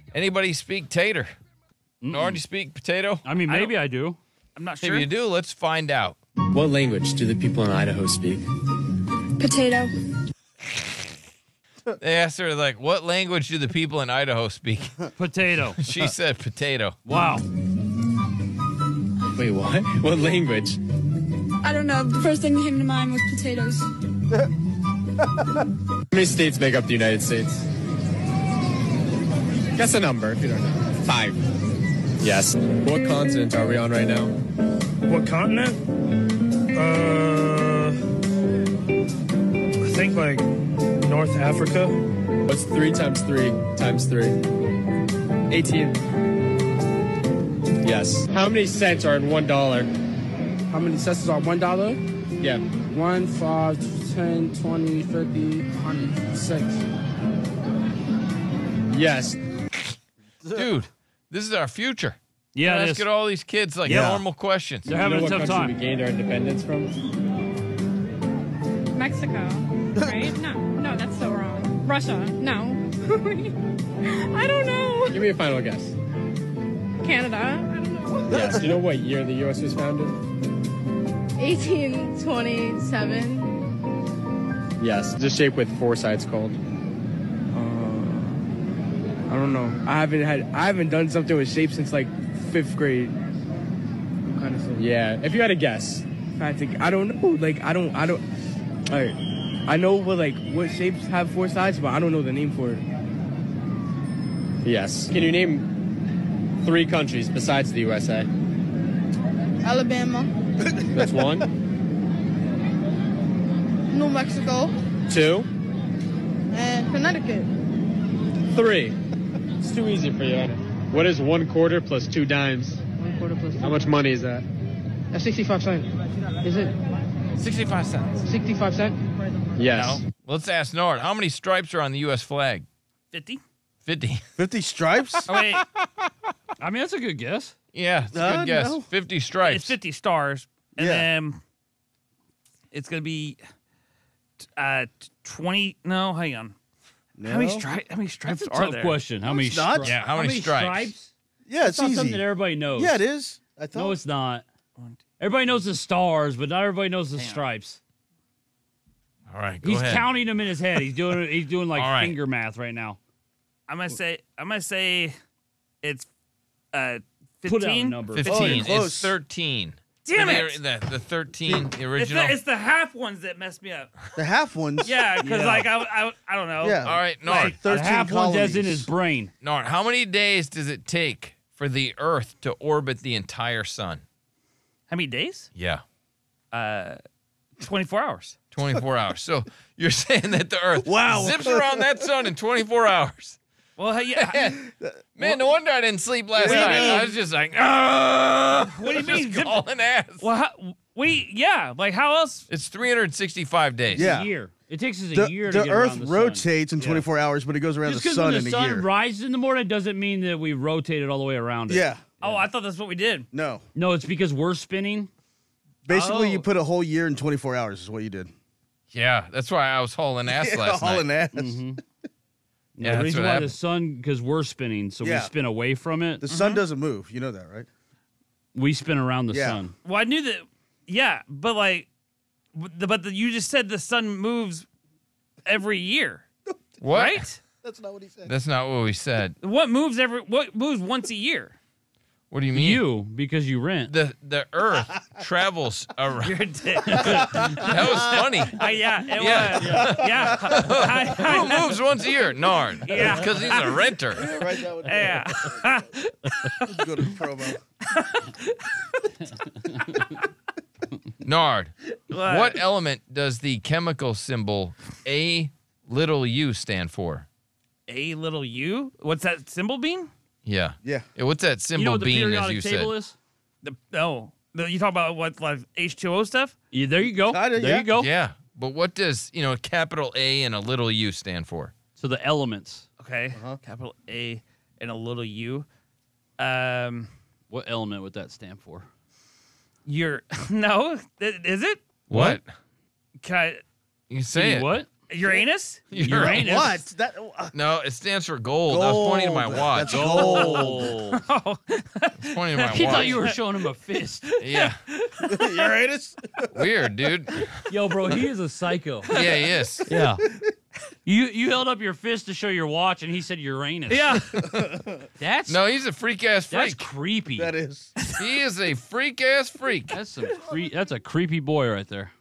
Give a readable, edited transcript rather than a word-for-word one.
Anybody speak tater? Nor do you speak potato? I mean, maybe I do. I'm not If sure. you do, let's find out. What language do the people in Idaho speak? Potato. They asked her, like, what language do the people in Idaho speak? Potato. She said potato. Wow. Wait, what? What language? I don't know. The first thing that came to mind was potatoes. How many states make up the United States? Guess a number if you don't know. 5. Yes. What continent are we on right now? What continent? I think like North Africa. What's 3 times 3 times 3? 18. Yes. How many cents are in $1? How many cents are $1? Yeah. 1, 5, 10, 20, 50, 100, 6. Yes. Dude, this is our future. Yeah, We're it asking is. all these kids, like, Yeah. normal questions. They're You having know a what tough country we time. gained our independence from? Mexico, right? No, that's so wrong. Russia, no. I don't know. Give me a final guess. Canada, I don't know. Yes. Do you know what year the U.S. was founded? 1827. Yes. It's a shape with 4 sides called. I don't know. I haven't done something with shapes since like 5th grade. Kind of stuff. Yeah. If you had a guess. I don't know. Like I don't. All right. I know what shapes have 4 sides, but I don't know the name for it. Yes. Can you name 3 countries besides the USA? Alabama. That's 1. New Mexico. 2. And Connecticut. 3. It's too easy for you. What is 1/4 plus 2 dimes? 1/4 plus. How much money is that? That's 65 cents. Is it 65 cents. 65 cents? Yes. No. Let's ask Nord. How many stripes are on the U.S. flag? 50? 50. 50 stripes? Oh, wait. I mean, that's a good guess. Yeah, it's a good guess. no. 50 stripes. It's 50 stars. And Yeah. then it's going to be 20. No, hang on. No? How many stripes That's a are tough there? question. How many it's not. stripes? Yeah, how many stripes? Yeah, it's It's not easy. something that everybody knows. Yeah, it is. I thought. No, it's not. Everybody knows the stars, but not everybody knows the stripes. All right, go He's ahead. counting them in his head. He's doing like All right. finger math right now. I'm gonna say it's 15. Put out a number. 15. close. It's 13. Damn The- it! The 13, the It's original. it's the half ones that mess me up. The half ones. Yeah, because Yeah. like I don't know. Yeah. All right, Nord. Like 13 half ones as in colonies. his brain. Nord, how many days does it take for the Earth to orbit the entire sun? How many days? Yeah, 24 hours. 24 hours. So you're saying that the Earth Wow. zips around that sun in 24 hours. Well, yeah. Man, no wonder I didn't sleep last What do you night. mean? I was just like, ah! What do you mean, Just zip- calling ass. well, like how else? It's 365 days. Yeah. A year. It takes us a The, year to the get Earth around the sun. rotates in 24 hours, but it goes around Just the because sun when in the a sun year. rises in the morning doesn't mean that we rotated all the way around it. Yeah. Oh, I thought that's what we did. No. No, it's because we're spinning. Basically, you Oh. put a whole year in 24 hours is what you did. Yeah, that's why I was hauling ass last Hauling night. ass. Yeah, the that's reason what why happened. the sun, because we're spinning, so we Yeah. spin away from it. The sun doesn't move. You know that, right? We spin around the Yeah. sun. Well, I knew that. Yeah, but like, you just said the sun moves every year, What? right? That's not what he said. That's not what we said. What moves once a year? What do you mean? You, because you rent. The Earth travels around. You're a dick. That was funny. Yeah, it Yeah. was. Yeah. Who moves once a year? Nard. Yeah. Because he's a renter. Right now, Yeah. let's go to the promo. Nard. What element does the chemical symbol AU stand for? A little U? What's that symbol mean? Yeah. Yeah. What's that You know symbol what the being, as periodic you table said? is? You talk about what, like H2O stuff? Yeah, there you go. Kinda, there yeah. you go. Yeah. But what does, capital A and a little u stand for? So the elements. Okay. Capital A and a little U. What element would that stand for? No, is it? What? Can I? You say it. What? Uranus? Uranus. What? That No, it stands for gold. I was pointing to my watch. That's gold. I was pointing to my He watch. thought you were showing him a fist. Yeah. Uranus. Weird, dude. Yo, bro, he is a psycho. Yeah, he is. Yeah. You held up your fist to show your watch, and he said Uranus. Yeah. That's No, he's a freak ass that's freak. creepy. That is. He is a freak ass freak. That's a creepy boy right there.